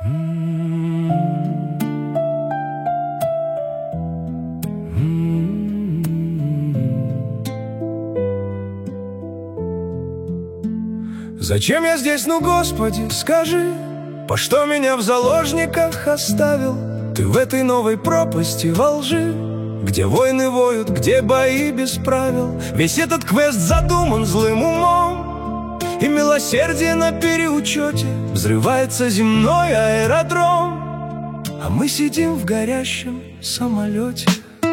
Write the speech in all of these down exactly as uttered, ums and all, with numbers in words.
Зачем я здесь, ну, Господи, скажи, по что меня в заложниках оставил Ты в этой новой пропасти во лжи, где войны воют, где бои без правил. Весь этот квест задуман злым умом, и милосердие на переучете. Взрывается земной аэродром, а мы сидим в горящем самолете.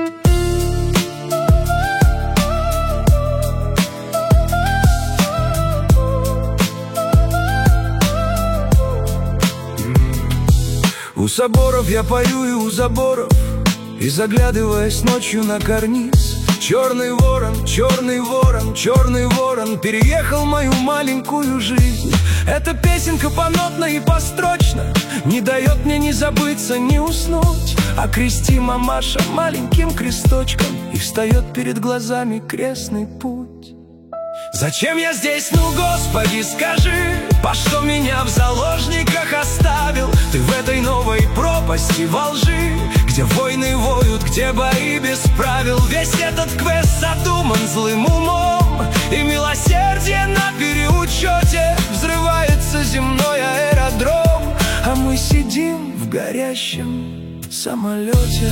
У соборов я пою и у заборов, и заглядываясь ночью на карниз. Черный ворон, черный ворон, черный ворон переехал мою маленькую жизнь. Эта песенка понотна и построчна, не дает мне ни забыться, ни уснуть. Окрести мамаша маленьким кресточком, и встает перед глазами крестный путь. Зачем я здесь, ну, Господи, скажи, по что меня в заложниках оставил Ты в этой новой пропасти во лжи, где войны воют, где бои без правил. Весь этот квест задуман злым умом, и милосердие на переучете. Взрывается земной аэродром, а мы сидим в горящем самолете.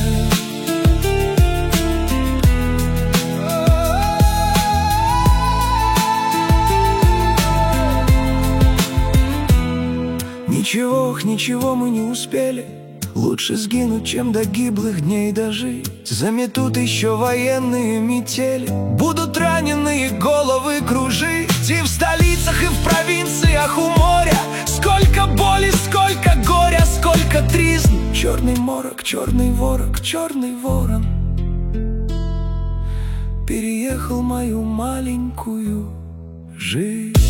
Ничего, ох, ничего мы не успели. Лучше сгинуть, чем до гиблых дней дожить. Заметут еще военные метели, будут раненые головы кружить. И в столицах, и в провинциях у моря сколько боли, сколько горя, сколько тризн. Черный морок, черный ворог, черный ворон переехал мою маленькую жизнь.